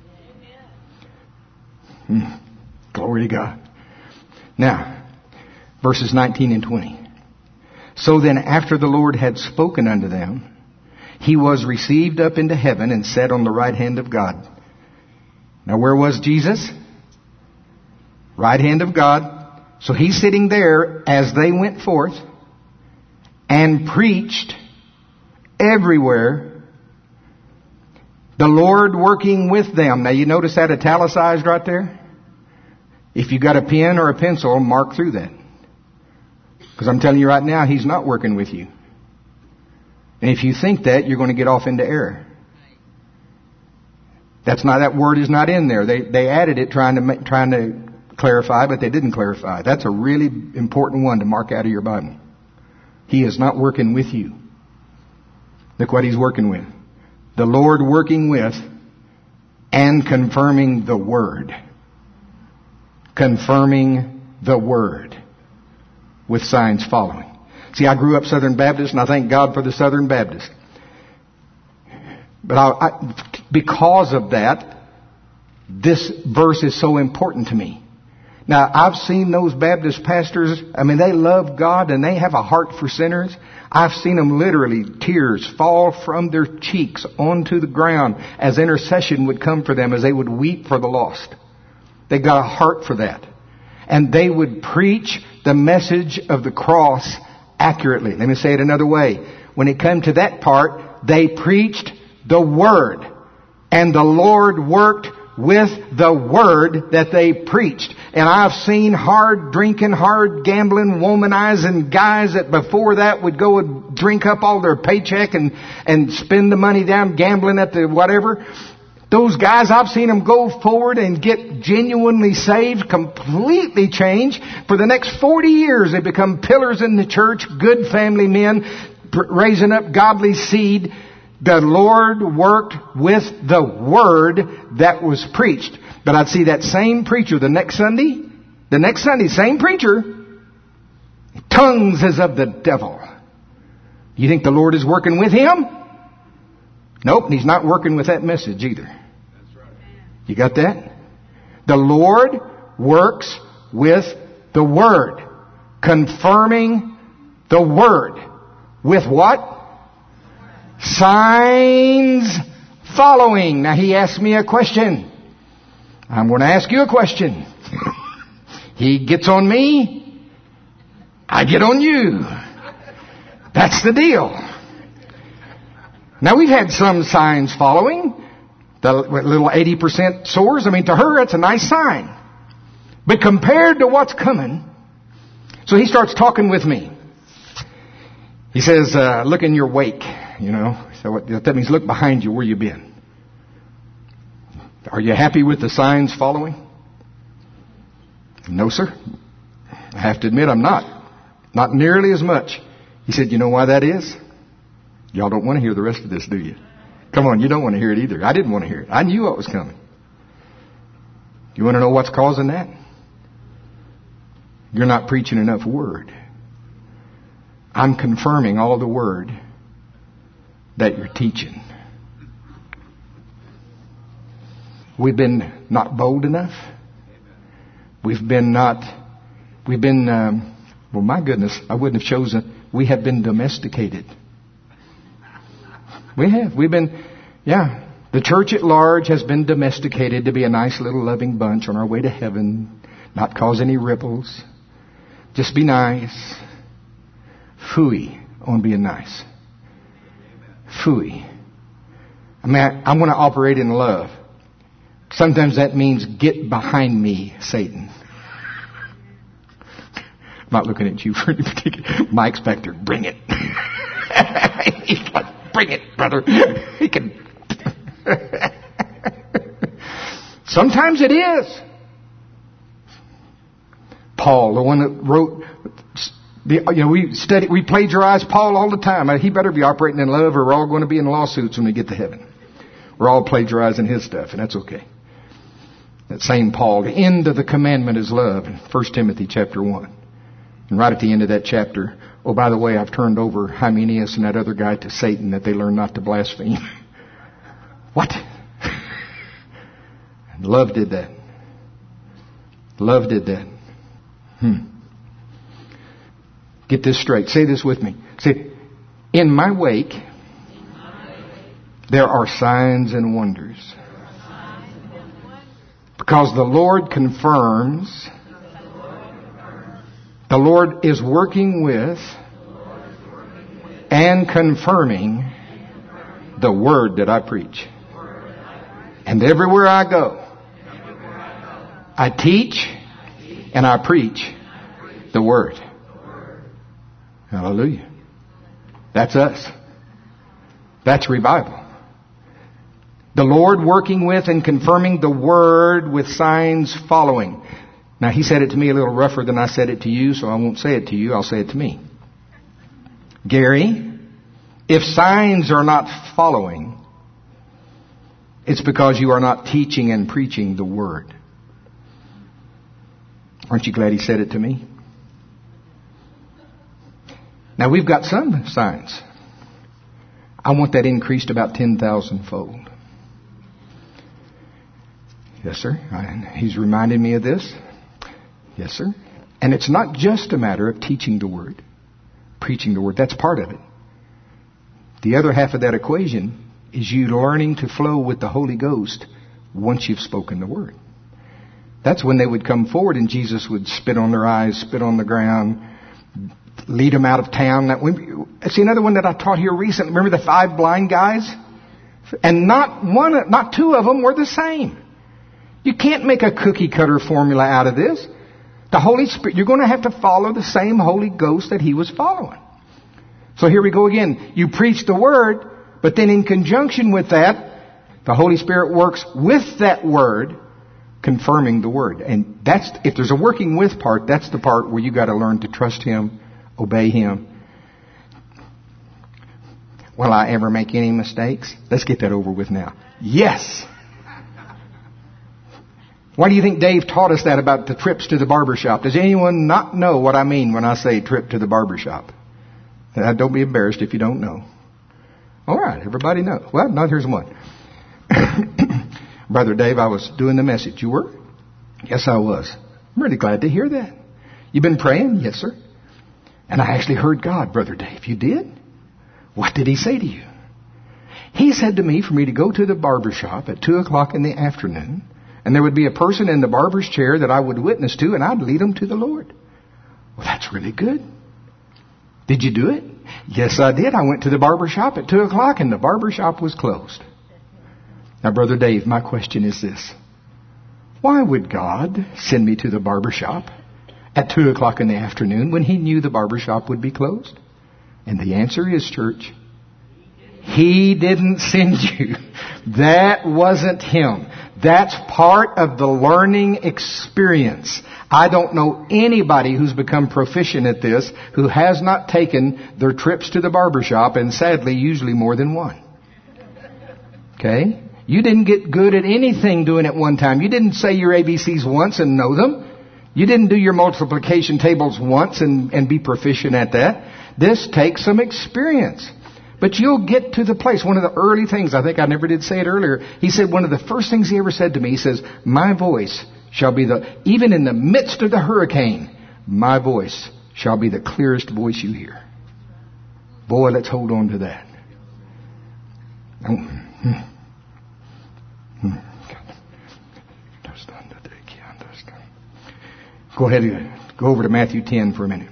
Hmm. Glory to God. Now, verses nineteen and twenty. So then, after the Lord had spoken unto them, He was received up into heaven and sat on the right hand of God. Now, where was Jesus? Right hand of God. So He's sitting there as they went forth and preached everywhere, the Lord working with them. Now, you notice that italicized right there? If you got a pen or a pencil, mark through that. Because I'm telling you right now, He's not working with you. And if you think that, you're going to get off into error. That's not, that word is not in there. They, they added it trying to make, trying to clarify, but they didn't clarify. That's a really important one to mark out of your Bible. He is not working with you. Look what He's working with. The Lord working with and confirming the Word. Confirming the Word with signs following. See, I grew up Southern Baptist, and I thank God for the Southern Baptist. But I, I, because of that, this verse is so important to me. Now, I've seen those Baptist pastors, I mean, they love God and they have a heart for sinners. I've seen them literally, tears fall from their cheeks onto the ground as intercession would come for them, as they would weep for the lost. They got a heart for that. And they would preach the message of the cross accurately. Let me say it another way. When it came to that part, they preached the Word. And the Lord worked with the Word that they preached. And I've seen hard drinking, hard gambling, womanizing guys that before that would go and drink up all their paycheck and, and spend the money down gambling at the whatever. Those guys, I've seen them go forward and get genuinely saved, completely changed. For the next forty years, they become pillars in the church, good family men, raising up godly seed. The Lord worked with the Word that was preached. But I'd see that same preacher the next Sunday, the next Sunday, same preacher, tongues as of the devil. You think the Lord is working with him? Nope, He's not working with that message either. That's right. You got that? The Lord works with the Word, confirming the Word. With what? Signs following. Now He asked me a question. I'm going to ask you a question. He gets on me, I get on you. That's the deal. Now, we've had some signs following. The little eighty percent sores. I mean, to her, that's a nice sign. But compared to what's coming, so he starts talking with me. He says, uh, look in your wake, you know. So what that means, look behind you where you've been. Are you happy with the signs following? No, sir. I have to admit I'm not. Not nearly as much. He said, you know why that is? Y'all don't want to hear the rest of this, do you? Come on, you don't want to hear it either. I didn't want to hear it. I knew what was coming. You want to know what's causing that? You're not preaching enough Word. I'm confirming all the Word that you're teaching. We've been not bold enough. We've been not, we've been, um, well, my goodness, I wouldn't have chosen, we have been domesticated. We have. We've been, yeah. The church at large has been domesticated to be a nice little loving bunch on our way to heaven. Not cause any ripples. Just be nice. Phooey on being nice. Phooey. I mean, I, I want to operate in love. Sometimes that means get behind me, Satan. I'm not looking at you for any particular. Mike's back there. Bring it. He's like, bring it, brother. He can. Sometimes it is. Paul, the one that wrote, the, you know, we study, we plagiarize Paul all the time. He better be operating in love, or we're all going to be in lawsuits when we get to heaven. We're all plagiarizing his stuff, and that's okay. That same Paul, the end of the commandment is love, in First Timothy chapter one. And right at the end of that chapter, oh, by the way, I've turned over Hymenaeus and that other guy to Satan, that they learn not to blaspheme. What? And love did that. Love did that. Hmm. Get this straight. Say this with me. Say, in my wake, there are signs and wonders. Because the Lord confirms, the Lord is working with and confirming the word that I preach. And everywhere I go, I teach and I preach the word. Hallelujah. That's us. That's revival. The Lord working with and confirming the word with signs following. Now, he said it to me a little rougher than I said it to you, so I won't say it to you. I'll say it to me. Gary, if signs are not following, it's because you are not teaching and preaching the word. Aren't you glad he said it to me? Now, we've got some signs. I want that increased about ten thousand fold. Yes, sir. And he's reminded me of this. Yes, sir. And it's not just a matter of teaching the word, preaching the word. That's part of it. The other half of that equation is you learning to flow with the Holy Ghost once you've spoken the word. That's when they would come forward and Jesus would spit on their eyes, spit on the ground, lead them out of town. That, see, another one that I taught here recently. Remember the five blind guys? And not one, not two of them were the same. You can't make a cookie cutter formula out of this. The Holy Spirit, you're going to have to follow the same Holy Ghost that he was following. So here we go again. You preach the word, but then in conjunction with that, the Holy Spirit works with that word, confirming the word. And that's, if there's a working with part, that's the part where you got to learn to trust him, obey him. Will I ever make any mistakes? Let's get that over with now. Yes. Why do you think Dave taught us that about the trips to the barber shop? Does anyone not know what I mean when I say trip to the barber shop? Uh, don't be embarrassed if you don't know. All right, everybody knows. Well, now here's one. Brother Dave, I was doing the message. You were? Yes, I was. I'm really glad to hear that. You've been praying? Yes, sir. And I actually heard God, Brother Dave. You did? What did he say to you? He said to me for me to go to the barber shop at two o'clock in the afternoon, and there would be a person in the barber's chair that I would witness to, and I'd lead them to the Lord. Well, that's really good. Did you do it? Yes, I did. I went to the barber shop at two o'clock, and the barber shop was closed. Now, Brother Dave, my question is this. Why would God send me to the barber shop at two o'clock in the afternoon when he knew the barber shop would be closed? And the answer is, church, he didn't send you. That wasn't him. That's part of the learning experience. I don't know anybody who's become proficient at this who has not taken their trips to the barber shop, and sadly, usually more than one. Okay? You didn't get good at anything doing it one time. You didn't say your A B Cs once and know them. You didn't do your multiplication tables once and, and be proficient at that. This takes some experience. But you'll get to the place. One of the early things, I think I never did say it earlier, he said one of the first things he ever said to me, he says, my voice shall be the, even in the midst of the hurricane, my voice shall be the clearest voice you hear. Boy, let's hold on to that. Go ahead and go over to Matthew ten for a minute.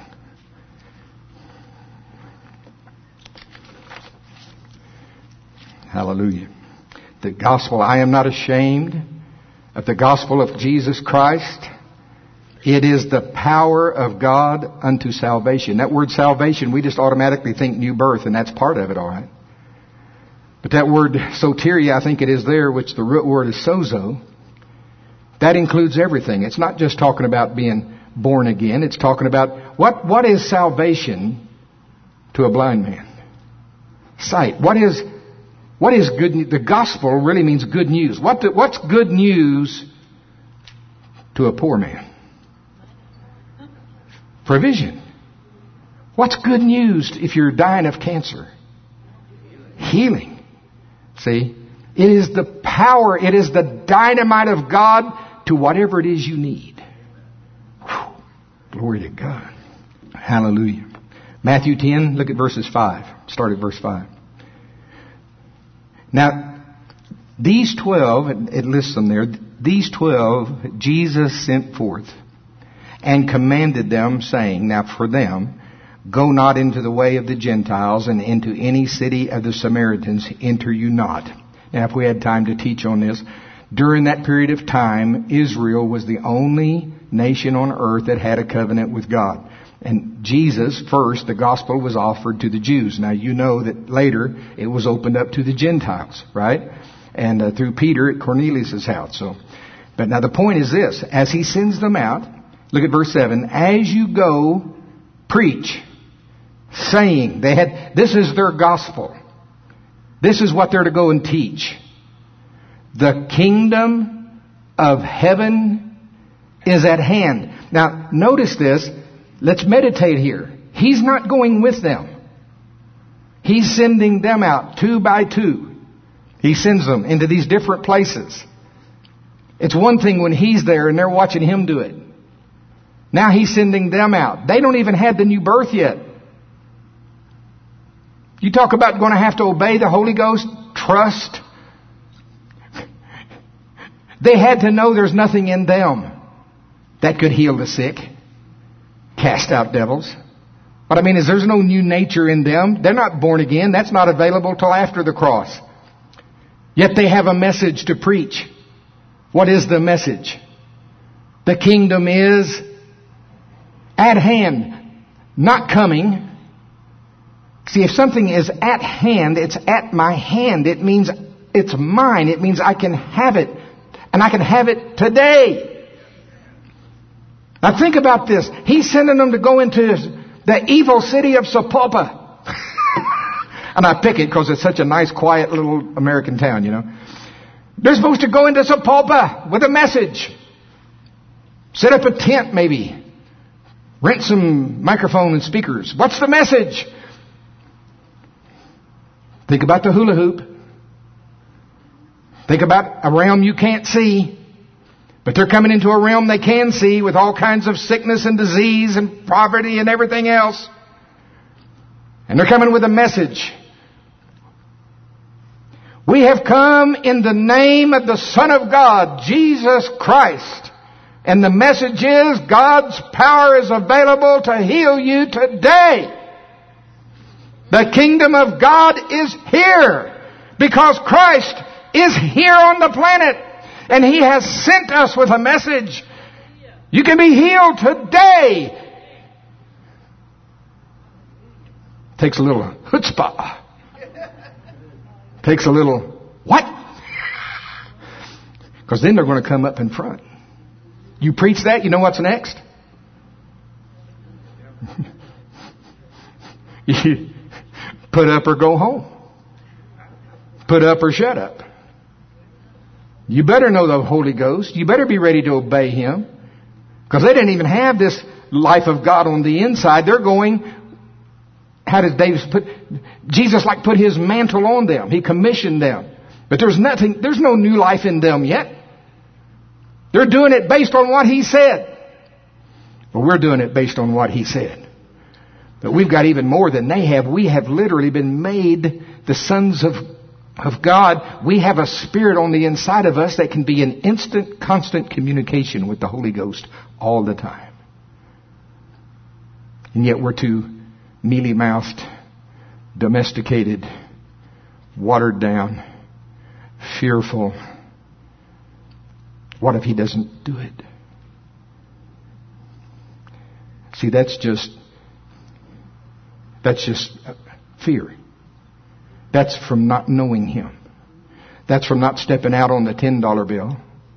Hallelujah. The gospel, I am not ashamed of the gospel of Jesus Christ. It is the power of God unto salvation. That word salvation, we just automatically think new birth, and that's part of it, all right. But that word soteria, I think it is there, which the root word is sozo. That includes everything. It's not just talking about being born again. It's talking about what, what is salvation to a blind man? Sight. What is, what is good news? The gospel really means good news. What the, what's good news to a poor man? Provision. What's good news if you're dying of cancer? Healing. See? It is the power, it is the dynamite of God to whatever it is you need. Whew. Glory to God. Hallelujah. Matthew ten, look at verses five. Start at verse five. Now, these twelve, it lists them there, these twelve Jesus sent forth and commanded them, saying, now for them, go not into the way of the Gentiles, and into any city of the Samaritans enter you not. Now, if we had time to teach on this, during that period of time, Israel was the only nation on earth that had a covenant with God. And Jesus, first, the gospel was offered to the Jews. Now, you know that later it was opened up to the Gentiles, right? And uh, through Peter at Cornelius' house. So, but now the point is this. As he sends them out, look at verse seven. As you go, preach, saying, they had, this is their gospel. This is what they're to go and teach. The kingdom of heaven is at hand. Now, notice this. Let's meditate here. He's not going with them. He's sending them out two by two. He sends them into these different places. It's one thing when he's there and they're watching him do it. Now he's sending them out. They don't even have the new birth yet. You talk about going to have to obey the Holy Ghost, trust. They had to know there's nothing in them that could heal the sick, cast out devils. What I mean is there's no new nature in them. They're not born again. That's not available till after the cross. Yet they have a message to preach. What is the message? The kingdom is at hand, not coming. See, if something is at hand, it's at my hand. It means it's mine. It means I can have it. And I can have it today. Now think about this. He's sending them to go into the evil city of Sapulpa. And I pick it because it's such a nice, quiet little American town, you know. They're supposed to go into Sapulpa with a message. Set up a tent maybe. Rent some microphone and speakers. What's the message? Think about the hula hoop. Think about a realm you can't see. But they're coming into a realm they can see with all kinds of sickness and disease and poverty and everything else. And they're coming with a message. We have come in the name of the Son of God, Jesus Christ. And the message is God's power is available to heal you today. The kingdom of God is here because Christ is here on the planet. And He has sent us with a message. You can be healed today. Takes a little chutzpah. Takes a little, what? Because then they're going to come up in front. You preach that, you know what's next? You put up or go home. Put up or shut up. You better know the Holy Ghost. You better be ready to obey Him. Because they didn't even have this life of God on the inside. They're going, how did David put, Jesus like put His mantle on them. He commissioned them. But there's nothing, there's no new life in them yet. They're doing it based on what He said. But we're doing it based on what He said. But we've got even more than they have. We have literally been made the sons of, of God. We have a spirit on the inside of us that can be in instant, constant communication with the Holy Ghost all the time. And yet we're too mealy-mouthed, domesticated, watered down, fearful. What if He doesn't do it? See, that's just That's just fear. That's from not knowing Him. That's from not stepping out on the ten dollar bill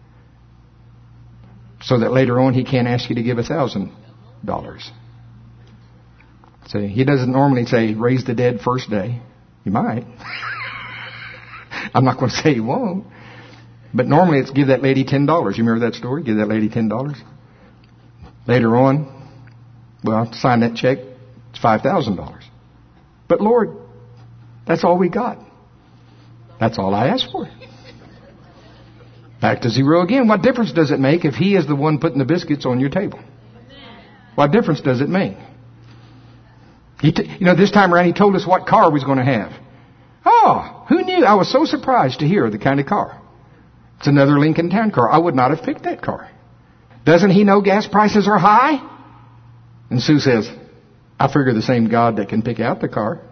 so that later on He can't ask you to give a thousand dollars. See, He doesn't normally say, raise the dead first day. He might. I'm not going to say He won't. But normally it's give that lady ten dollars. You remember that story? Give that lady ten dollars. Later on, well, sign that check. It's five thousand dollars. But Lord, that's all we got. That's all I asked for. Back to zero again. What difference does it make if He is the one putting the biscuits on your table? What difference does it make? He t- you know, this time around He told us what car we was going to have. Oh, who knew? I was so surprised to hear the kind of car. It's another Lincoln Town car. I would not have picked that car. Doesn't He know gas prices are high? And Sue says, I figure the same God that can pick out the car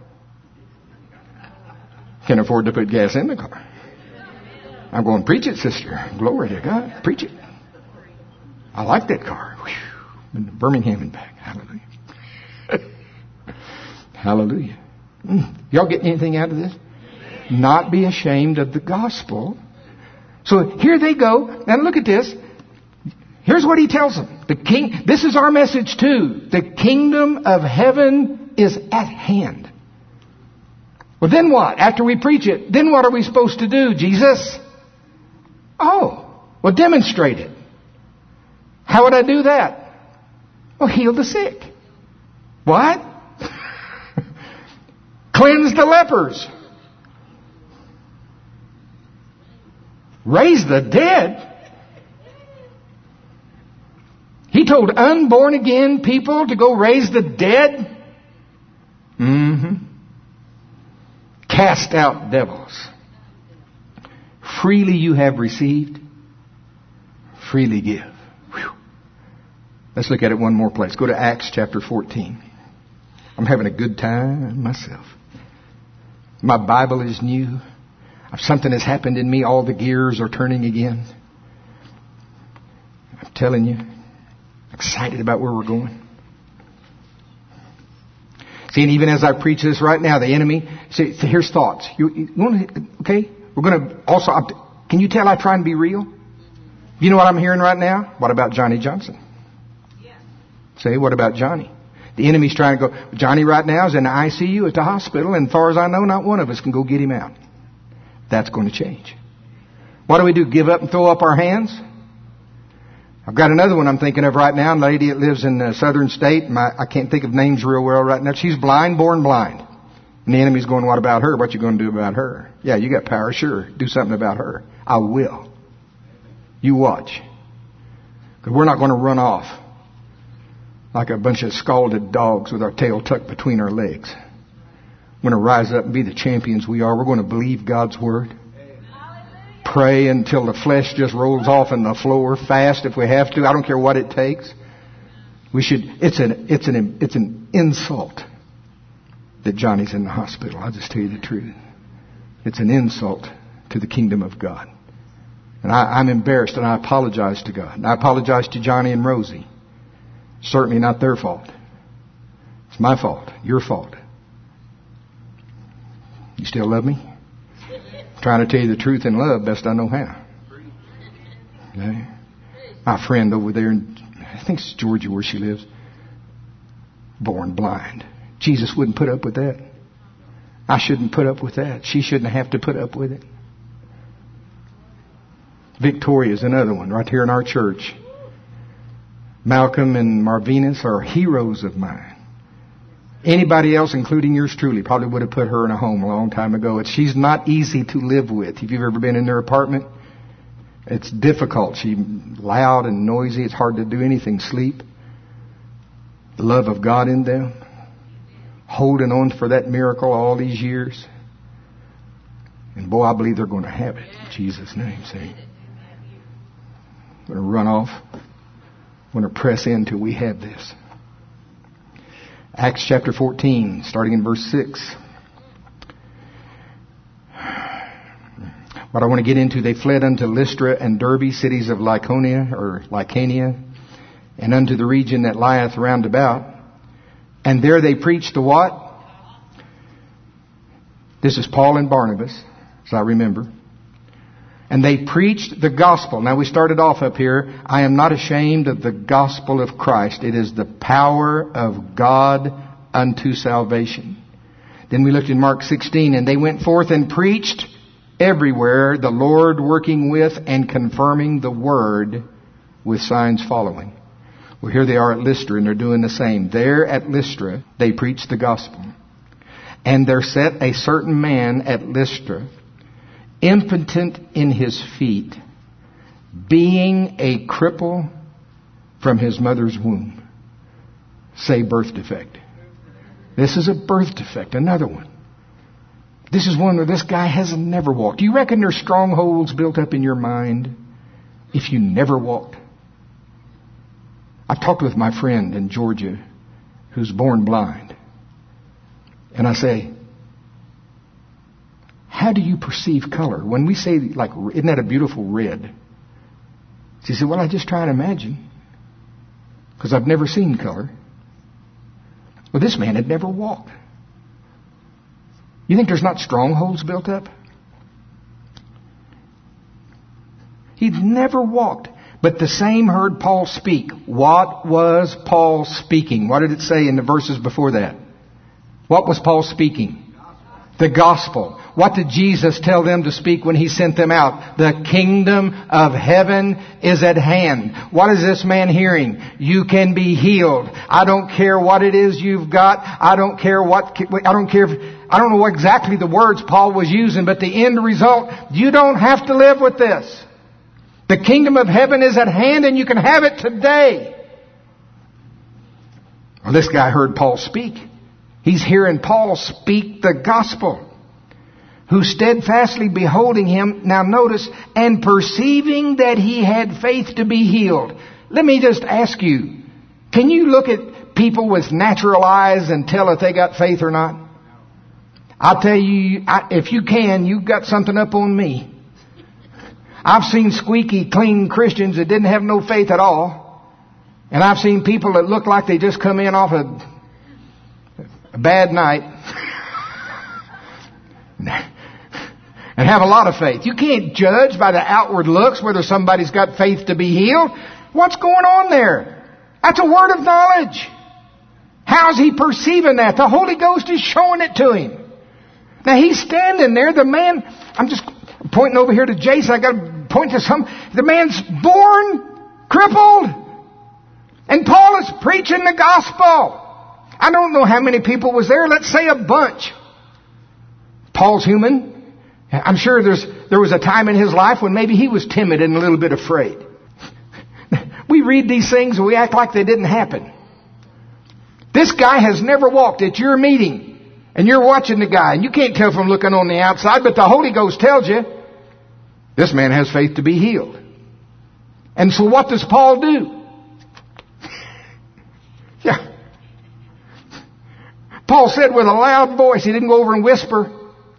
can afford to put gas in the car. I'm going, preach it, sister. Glory to God. Preach it. I like that car. Whew. Been to Birmingham and back. Hallelujah. Hallelujah. Mm. Y'all getting anything out of this? Not be ashamed of the gospel. So here they go. Now look at this. Here's what He tells them. The king, this is our message too. The kingdom of heaven is at hand. Well, then what? After we preach it, then what are we supposed to do, Jesus? Oh, well, demonstrate it. How would I do that? Well, heal the sick. What? Cleanse the lepers. Raise the dead. He told unborn again people to go raise the dead. Mm-hmm. Cast out devils. Freely you have received, freely give. Whew. Let's look at it one more place. Go to Acts chapter fourteen. I'm having a good time myself. My Bible is new. If something has happened in me, all the gears are turning again. I'm telling you, excited about where we're going. See, and even as I preach this right now, the enemy, see, here's thoughts. You, you want to, okay? We're going to also, can you tell I try and be real? You know what I'm hearing right now? What about Johnny Johnson? Yeah. Say, what about Johnny? The enemy's trying to go, Johnny right now is in the I C U at the hospital, and as far as I know, not one of us can go get him out. That's going to change. What do we do? Give up and throw up our hands? I've got another one I'm thinking of right now. A lady that lives in the southern state. My, I can't think of names real well right now. She's blind, born blind. And the enemy's going, what about her? What you going to do about her? Yeah, you got power. Sure. Do something about her. I will. You watch. Because we're not going to run off like a bunch of scalded dogs with our tail tucked between our legs. We're going to rise up and be the champions we are. We're going to believe God's word. Pray until the flesh just rolls off on the floor. Fast if we have to. I don't care what it takes. We should. It's an. It's an. It's an insult that Johnny's in the hospital. I'll just tell you the truth. It's an insult to the kingdom of God, and I, I'm embarrassed, and I apologize to God. And I apologize to Johnny and Rosie. Certainly not their fault. It's my fault. Your fault. You still love me? Trying to tell you the truth in love, best I know how. Okay? My friend over there, in, I think it's Georgia where she lives, born blind. Jesus wouldn't put up with that. I shouldn't put up with that. She shouldn't have to put up with it. Victoria is another one right here in our church. Malcolm and Marvinus are heroes of mine. Anybody else, including yours truly, probably would have put her in a home a long time ago. It's, she's not easy to live with. If you've ever been in their apartment, it's difficult. She's loud and noisy. It's hard to do anything. Sleep. The love of God in them. holding on for that miracle all these years. And boy, I believe they're going to have it in Jesus' name. See, I'm going to run off. I'm going to press in till we have this. Acts chapter fourteen, starting in verse six. What I want to get into, they fled unto Lystra and Derbe, cities of Lycaonia or Lycaonia, and unto the region that lieth round about. And there they preached the what? This is Paul and Barnabas, as I remember. And they preached the gospel. Now we started off up here. I am not ashamed of the gospel of Christ. It is the power of God unto salvation. Then we looked in Mark sixteen, and they went forth and preached everywhere, the Lord working with and confirming the word with signs following. Well, here they are at Lystra, and they're doing the same. There at Lystra, they preached the gospel. And there sat a certain man at Lystra, impotent in his feet, being a cripple from his mother's womb. Say birth defect. This is a birth defect, another one. This is one where this guy has never walked. Do you reckon there's strongholds built up in your mind if you never walked? I talked with my friend in Georgia who's born blind. And I say, how do you perceive color? When we say, like, isn't that a beautiful red? She said, well, I just try to imagine. Because I've never seen color. Well, this man had never walked. You think there's not strongholds built up? He'd never walked. But the same heard Paul speak. What was Paul speaking? What did it say in the verses before that? What was Paul speaking? The gospel. What did Jesus tell them to speak when He sent them out? The kingdom of heaven is at hand. What is this man hearing? You can be healed. I don't care what it is you've got. I don't care what, I don't care if, I don't know what exactly the words Paul was using, but the end result, you don't have to live with this. The kingdom of heaven is at hand and you can have it today. Well, this guy heard Paul speak. He's hearing Paul speak the gospel. Who steadfastly beholding him, now notice, and perceiving that he had faith to be healed. Let me just ask you, can you look at people with natural eyes and tell if they got faith or not? I'll tell you, I, if you can, you've got something up on me. I've seen squeaky clean Christians that didn't have no faith at all. And I've seen people that look like they just come in off a, a bad night. And have a lot of faith. You can't judge by the outward looks whether somebody's got faith to be healed. What's going on there? That's a word of knowledge. How's he perceiving that? The Holy Ghost is showing it to him. Now he's standing there. The man, I'm just pointing over here to Jason. I got to point to some. The man's born crippled. And Paul is preaching the gospel. I don't know how many people was there. Let's say a bunch. Paul's human. I'm sure there's there was a time in his life when maybe he was timid and a little bit afraid. We read these things and we act like they didn't happen. This guy has never walked. At your meeting and you're watching the guy and you can't tell from looking on the outside, but the Holy Ghost tells you this man has faith to be healed. And so what does Paul do? Yeah. Paul said with a loud voice, he didn't go over and whisper.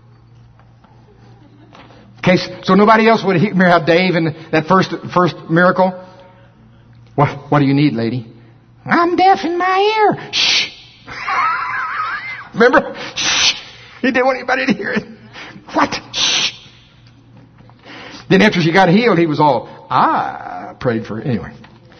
Okay, so nobody else would hear. Remember how Dave and that first first miracle? What what do you need, lady? I'm deaf in my ear. Shh. Remember? Shh. He didn't want anybody to hear it. What? Shh. Then after she got healed, he was all, I prayed for it. Anyway.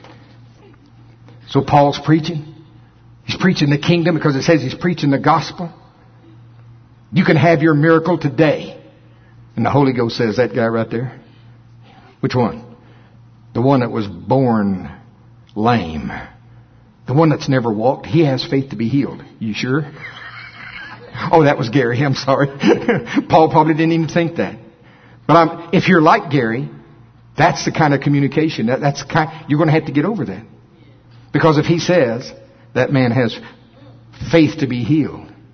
So Paul's preaching. He's preaching the kingdom because it says he's preaching the gospel. You can have your miracle today. And the Holy Ghost says, that guy right there? Which one? The one that was born lame. The one that's never walked. He has faith to be healed. You sure? Oh, that was Gary. I'm sorry. Paul probably didn't even think that. But I'm, if you're like Gary, that's the kind of communication. That, that's kind, you're going to have to get over that. Because if he says that man has faith to be healed,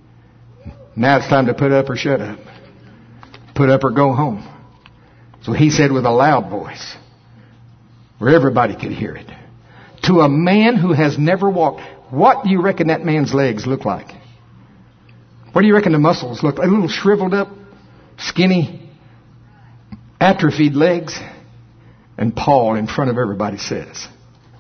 Now it's time to put up or shut up. Put up or go home. So he said with a loud voice, where everybody could hear it, to a man who has never walked, what do you reckon that man's legs look like? What do you reckon the muscles look like? A little shriveled up, skinny, atrophied legs. And Paul in front of everybody says,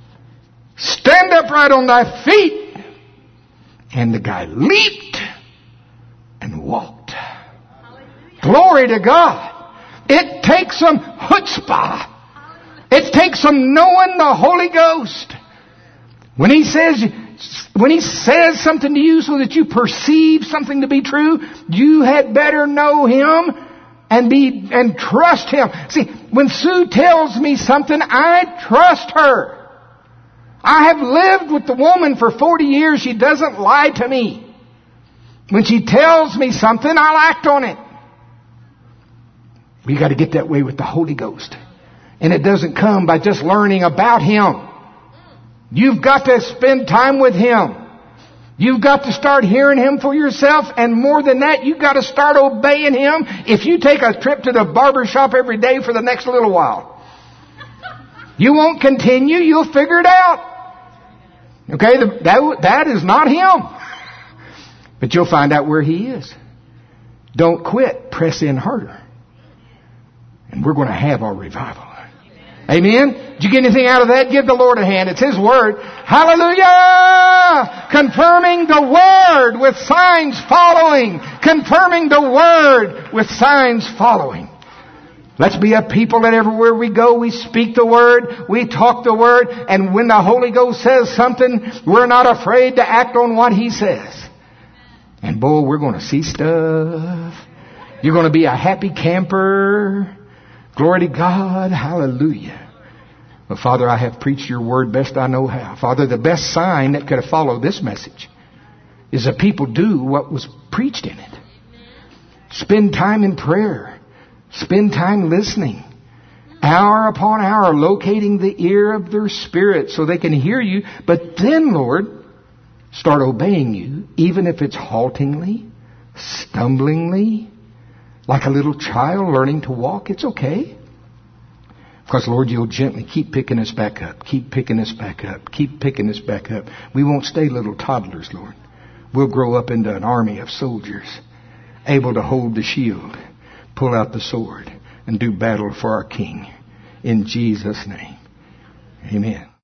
stand upright on thy feet. And the guy leaped and walked. Hallelujah. Glory to God. It takes some chutzpah. It takes some knowing the Holy Ghost. When he says, when he says something to you so that you perceive something to be true, you had better know him and be, and trust him. See, when Sue tells me something, I trust her. I have lived with the woman for forty years. She doesn't lie to me. When she tells me something, I'll act on it. We got to get that way with the Holy Ghost. And it doesn't come by just learning about him. You've got to spend time with him. You've got to start hearing him for yourself. And more than that, you've got to start obeying him. If you take a trip to the barber shop every day for the next little while, you won't continue. You'll figure it out. Okay, the, that, that is not him. But you'll find out where he is. Don't quit. Press in harder. And we're going to have our revival. Amen? Did you get anything out of that? Give the Lord a hand. It's his word. Hallelujah! Confirming the word with signs following. Confirming the word with signs following. Let's be a people that everywhere we go, we speak the word, we talk the word, and when the Holy Ghost says something, we're not afraid to act on what he says. And boy, we're going to see stuff. You're going to be a happy camper. Glory to God. Hallelujah. But Father, I have preached your word best I know how. Father, the best sign that could have followed this message is that people do what was preached in it. Spend time in prayer. Spend time listening. Hour upon hour, locating the ear of their spirit so they can hear you. But then, Lord, start obeying you, even if it's haltingly, stumblingly, like a little child learning to walk. It's okay. Because, Lord, you'll gently keep picking us back up. Keep picking us back up. Keep picking us back up. We won't stay little toddlers, Lord. We'll grow up into an army of soldiers, able to hold the shield, pull out the sword, and do battle for our King. In Jesus' name. Amen.